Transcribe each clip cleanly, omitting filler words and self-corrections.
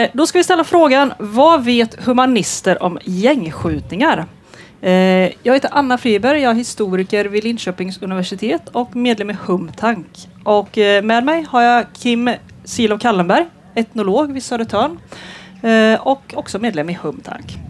Då ska vi ställa frågan, vad vet humanister om gängskjutningar? Jag heter Anna Friberg, jag är historiker vid Linköpings universitet och medlem i Humtank. Och med mig har jag Kim Silow Kallenberg, etnolog vid Södertörn och också medlem i Humtank.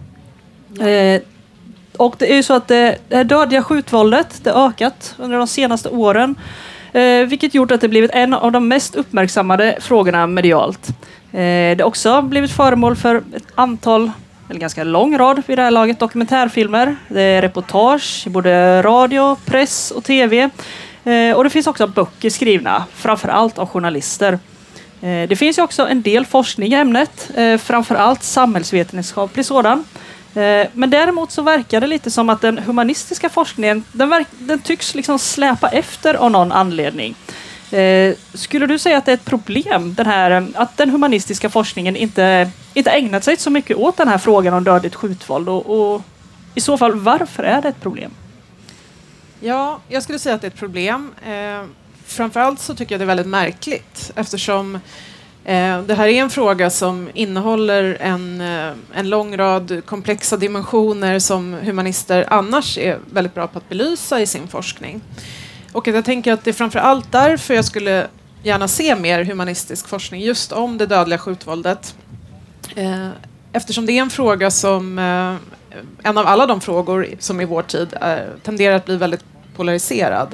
Och det är ju så att det dödliga skjutvåldet det ökat under de senaste åren, vilket gjort att det blivit en av de mest uppmärksammade frågorna medialt. Det har också blivit föremål för ett antal, eller ganska lång rad vid det här laget, dokumentärfilmer. Det är reportage i både radio, press och tv. Och det finns också böcker skrivna, framförallt av journalister. Det finns ju också en del forskning i ämnet, framförallt samhällsvetenskaplig sådan. Men däremot så verkar det lite som att den humanistiska forskningen, den tycks liksom släpa efter av någon anledning. Skulle du säga att det är ett problem att den humanistiska forskningen inte ägnat sig så mycket åt den här frågan om dödligt skjutvåld och i så fall varför är det ett problem? Ja, jag skulle säga att det är ett problem. Framförallt så tycker jag det är väldigt märkligt eftersom det här är en fråga som innehåller en lång rad komplexa dimensioner som humanister annars är väldigt bra på att belysa i sin forskning. Och jag tänker att det är framförallt därför jag skulle gärna se mer humanistisk forskning just om det dödliga skjutvåldet. Eftersom det är en fråga som, en av alla de frågor som i vår tid tenderar att bli väldigt polariserad.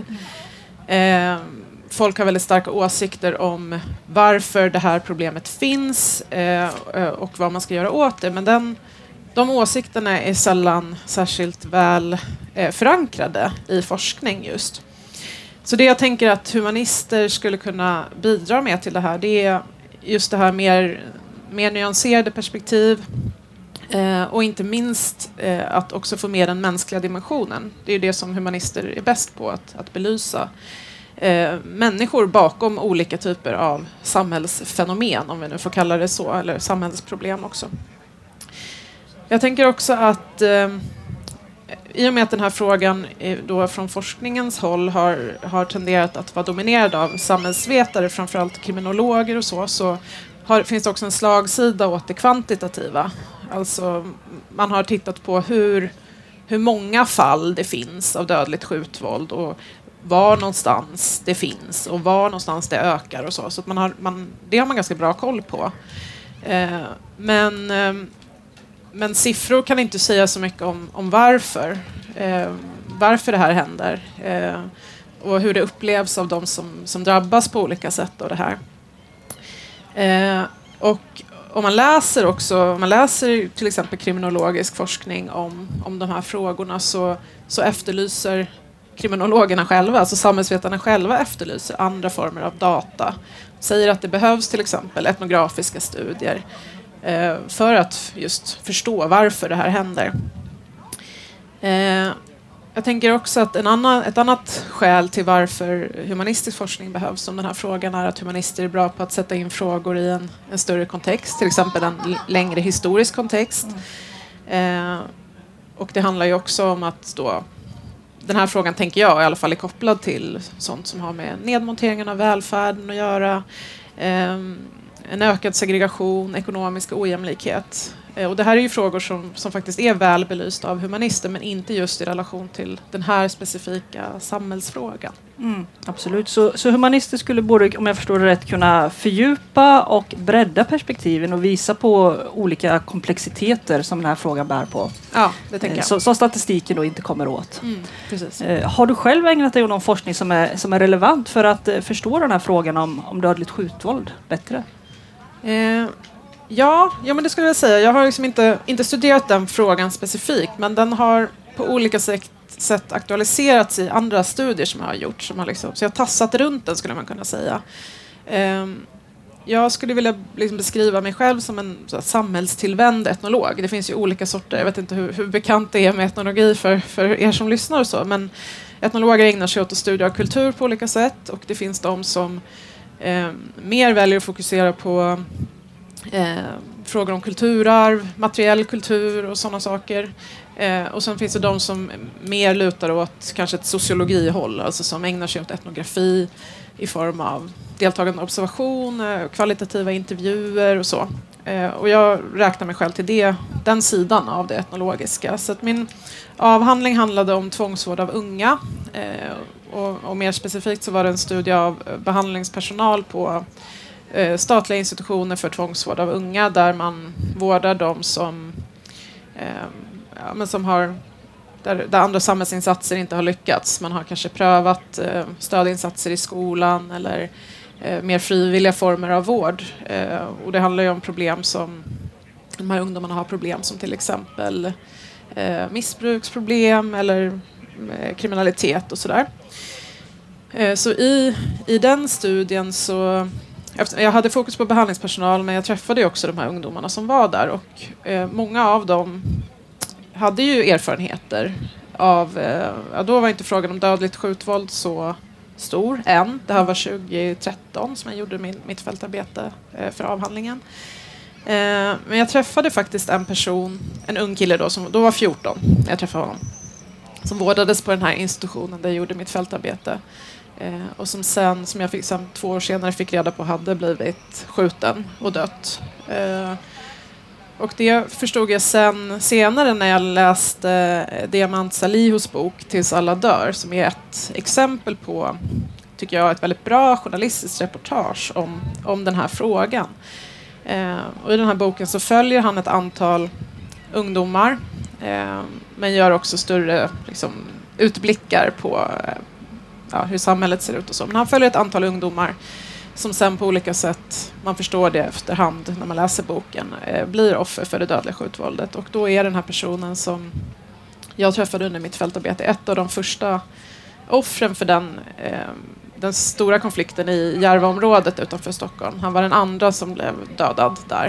Folk har väldigt starka åsikter om varför det här problemet finns och vad man ska göra åt det. Men de åsikterna är sällan särskilt väl förankrade i forskning just. Så det jag tänker att humanister skulle kunna bidra med till det här, det är just det här mer nyanserade perspektiv och inte minst att också få med den mänskliga dimensionen. Det är det som humanister är bäst på, att belysa människor bakom olika typer av samhällsfenomen, om vi nu får kalla det så, eller samhällsproblem också. Jag tänker också att i och med att den här frågan då från forskningens håll har tenderat att vara dominerad av samhällsvetare, framförallt kriminologer och så finns det också en slagsida åt det kvantitativa. Alltså man har tittat på hur många fall det finns av dödligt skjutvåld och var någonstans det finns och var någonstans det ökar och så. Så att det har man ganska bra koll på. Men siffror kan inte säga så mycket om varför det här händer och hur det upplevs av de som drabbas på olika sätt av det här. Och om man läser till exempel kriminologisk forskning om de här frågorna så efterlyser kriminologerna själva, alltså samhällsvetarna själva efterlyser andra former av data. Säger att det behövs till exempel etnografiska studier för att just förstå varför det här händer. Jag tänker också att ett annat skäl till varför humanistisk forskning behövs om den här frågan är att humanister är bra på att sätta in frågor i en större kontext, till exempel en längre historisk kontext. Och det handlar ju också om att då den här frågan, tänker jag, i alla fall är kopplad till sånt som har med nedmonteringen av välfärden att göra, en ökad segregation, ekonomisk ojämlikhet. Och det här är ju frågor som faktiskt är väl belysta av humanister, men inte just i relation till den här specifika samhällsfrågan. Absolut. Så humanister skulle både, om jag förstår det rätt, kunna fördjupa och bredda perspektiven och visa på olika komplexiteter som den här frågan bär på. Ja, det tänker jag. Så statistiken då inte kommer åt. Precis. Har du själv ägnat dig åt någon forskning som är relevant för att förstå den här frågan om dödligt skjutvåld bättre? Ja, men det skulle jag säga. Jag har liksom inte studerat den frågan specifikt, men den har på olika sätt aktualiserats i andra studier som jag har gjort. Så jag har tassat runt den, skulle man kunna säga. Jag skulle vilja beskriva mig själv som en samhällstillvänd etnolog. Det finns ju olika sorter. Jag vet inte hur bekant det är med etnologi för er som lyssnar och så, men etnologer ägnar sig åt studier av kultur på olika sätt, och det finns de som mer väljer att fokusera på frågor om kulturarv, materiell kultur och sådana saker. Och sen finns det de som mer lutar åt kanske ett sociologihåll, alltså som ägnar sig åt etnografi i form av deltagande observation, kvalitativa intervjuer och så. Och jag räknar mig själv till den sidan av det etnologiska. Så att min avhandling handlade om tvångsvård av unga. Och mer specifikt så var det en studie av behandlingspersonal på statliga institutioner för tvångsvård av unga, där man vårdar dem som har där andra samhällsinsatser inte har lyckats. Man har kanske prövat stödinsatser i skolan eller mer frivilliga former av vård. Och det handlar ju om problem som de här ungdomarna har, problem som till exempel missbruksproblem eller kriminalitet och sådär. Så i den studien så... Jag hade fokus på behandlingspersonal, men jag träffade ju också de här ungdomarna som var där. Och många av dem hade ju erfarenheter av... då var inte frågan om dödligt skjutvåld så stor än. Det här var 2013 som jag gjorde mitt fältarbete för avhandlingen. Men jag träffade faktiskt en ung kille då, som då var 14. Jag träffade honom. Som vårdades på den här institutionen där jag gjorde mitt fältarbete. Och som jag fick 2 år senare fick reda på hade blivit skjuten och dött. Och det förstod jag senare när jag läste Diamant Salihos bok Tills alla dör, som är ett exempel på, tycker jag, ett väldigt bra journalistiskt reportage om den här frågan. Och i den här boken så följer han ett antal ungdomar, men gör också större utblickar på hur samhället ser ut och så. Men han följer ett antal ungdomar som sen på olika sätt, man förstår det efterhand när man läser boken, blir offer för det dödliga skjutvåldet. Och då är den här personen som jag träffade under mitt fältarbete ett av de första offren för den stora konflikten i Järvaområdet utanför Stockholm. Han var den andra som blev dödad där.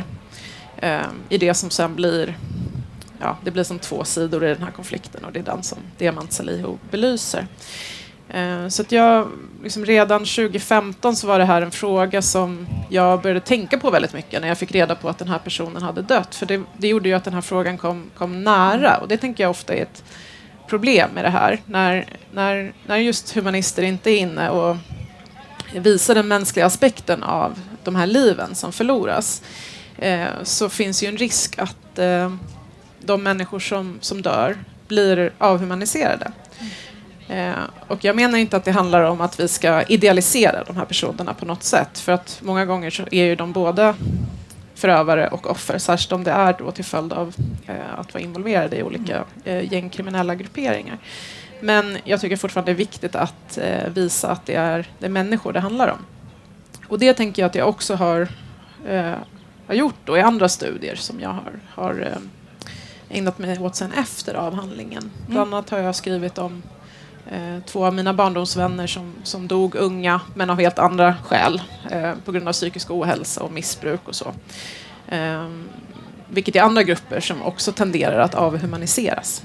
I det som sen blir, det blir som 2 sidor i den här konflikten, och det är den som Diamant Salihu belyser. Så att jag redan 2015 så var det här en fråga som jag började tänka på väldigt mycket när jag fick reda på att den här personen hade dött. För det gjorde ju att den här frågan kom nära, och det tänker jag ofta är ett problem med det här. När just humanister inte är inne och visar den mänskliga aspekten av de här liven som förloras, så finns ju en risk att de människor som dör blir avhumaniserade. Och jag menar inte att det handlar om att vi ska idealisera de här personerna på något sätt, för att många gånger så är ju de både förövare och offer, särskilt om det är då till följd av att vara involverade i olika gängkriminella grupperingar. Men jag tycker fortfarande det är viktigt att visa att det är människor det handlar om. Och det tänker jag att jag också har gjort då i andra studier som jag har ägnat mig åt sen efter avhandlingen. Bland annat har jag skrivit om 2 av mina barndomsvänner som dog unga, men av helt andra skäl, på grund av psykisk ohälsa och missbruk och så. Vilket är andra grupper som också tenderar att avhumaniseras.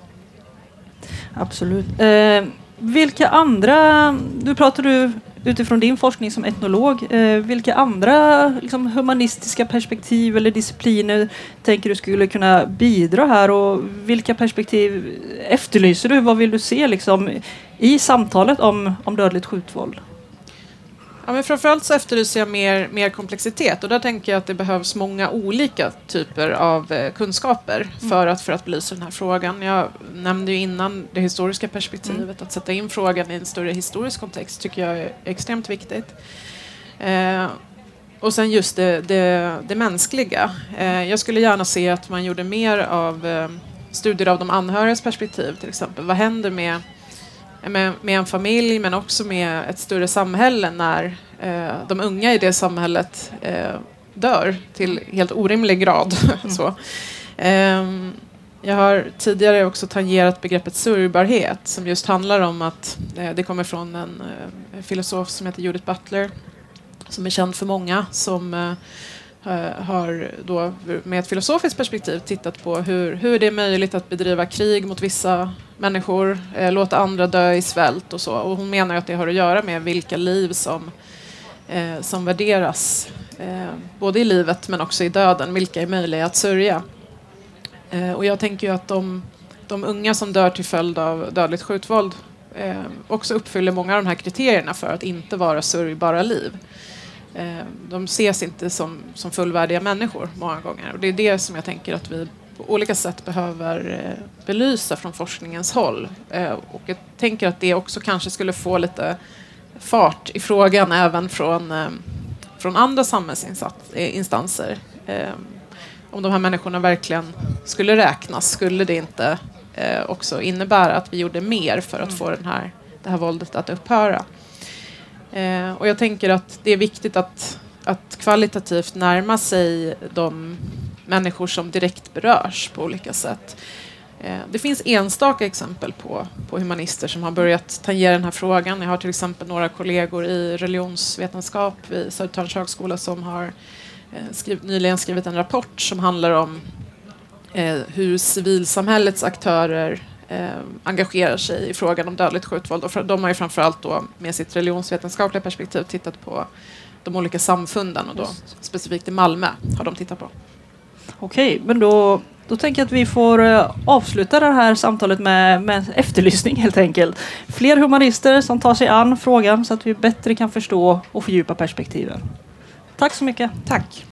Absolut. Vilka andra, du pratar utifrån din forskning som etnolog, vilka andra humanistiska perspektiv eller discipliner tänker du skulle kunna bidra här, och vilka perspektiv efterlyser du? Vad vill du se i samtalet om dödligt skjutvåld? Ja, men framförallt så efterlyser jag mer komplexitet, och där tänker jag att det behövs många olika typer av kunskaper för att belysa den här frågan. Jag nämnde ju innan det historiska perspektivet, att sätta in frågan i en större historisk kontext tycker jag är extremt viktigt. Och sen just det mänskliga. Jag skulle gärna se att man gjorde mer av studier av de anhörigas perspektiv till exempel. Vad händer med en familj, men också med ett större samhälle när de unga i det samhället dör till helt orimlig grad. Så. Jag har tidigare också tangerat begreppet sörjbarhet, som just handlar om att det kommer från en filosof som heter Judith Butler, som är känd för många, som har då med ett filosofiskt perspektiv tittat på hur det är möjligt att bedriva krig mot vissa människor, låta andra dö i svält och så. Och hon menar att det har att göra med vilka liv som värderas, både i livet men också i döden, vilka är möjliga att sörja. Och jag tänker ju att de unga som dör till följd av dödligt skjutvåld också uppfyller många av de här kriterierna för att inte vara sörjbara liv. De ses inte som fullvärdiga människor många gånger. Och det är det som jag tänker att vi på olika sätt behöver belysa från forskningens håll. Och jag tänker att det också kanske skulle få lite fart i frågan även från andra samhällsinstanser. Om de här människorna verkligen skulle räknas, skulle det inte också innebära att vi gjorde mer för att få det här våldet att upphöra. Och jag tänker att det är viktigt att kvalitativt närma sig de människor som direkt berörs på olika sätt. Det finns enstaka exempel på humanister som har börjat tangera den här frågan. Jag har till exempel några kollegor i religionsvetenskap vid Södertörns högskola som har nyligen skrivit en rapport som handlar om hur civilsamhällets aktörer engagerar sig i frågan om dödligt skjutvåld. Och de har ju framförallt då med sitt religionsvetenskapliga perspektiv tittat på de olika samfunden och då specifikt i Malmö har de tittat på. Okej, men då tänker jag att vi får avsluta det här samtalet med efterlysning helt enkelt. Fler humanister som tar sig an frågan så att vi bättre kan förstå och fördjupa perspektiven. Tack så mycket. Tack.